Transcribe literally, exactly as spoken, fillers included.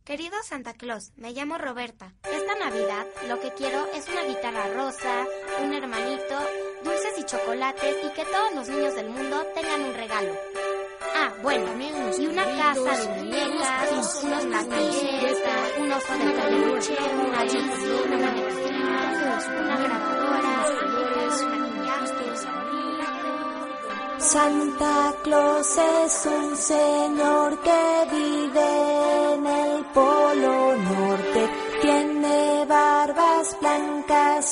Querido Santa Claus, me llamo Roberta. Esta Navidad lo que quiero es una guitarra rosa, un hermanito, dulces y chocolates y que todos los niños del mundo tengan un regalo. Ah, bueno, y una casa de muñecas, unos platillos, un oso de peluche, una Biblia, una medicina, una grabadora, Santa Claus es un señor que vive en el Polo Norte.